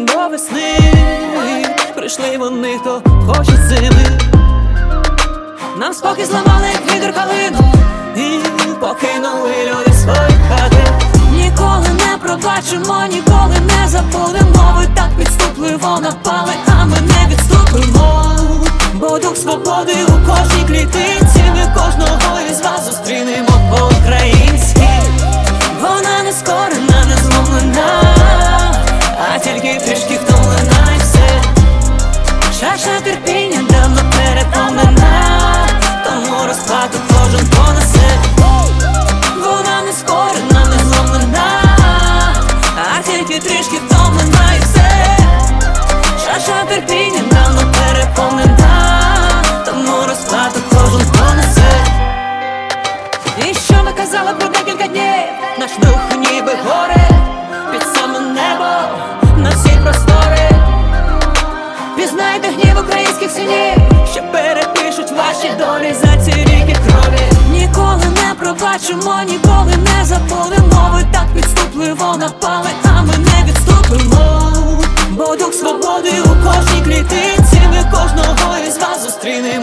до весни. Прийшли вони, хто хоче зими. Нам спокій зламали, як вітер калину, і покинули люди свої хати. Ніколи не пробачимо, ніколи не забудемо. Ви так підступливо напали, а ми не відступимо. Бо дух свободи у кожній клітинці. Ми кожного із вас зустрінемо по-українськи. Вона не скорена, не зломлена, а тільки трішки втомлена і все. Чаша терпіння давно переповнена, тому розплату кожен понесе. Вона не скорена, не зломлена, а тільки трішки втомлена і все. Чаша терпіння давно переповнена, тому розплату кожен понесе. І що ми казали про декілька днів? Наш дух ніби горе під саме небо на всі простори. Пізнайте гнів українських синів, що перепишуть ваші долі за ці ріки крові. Ніколи не пробачимо, ніколи не забудемо. Ви так підступливо напали, а ми не відступимо. Бо дух свободи у кожній клітинці. Ми кожного із вас зустрінемо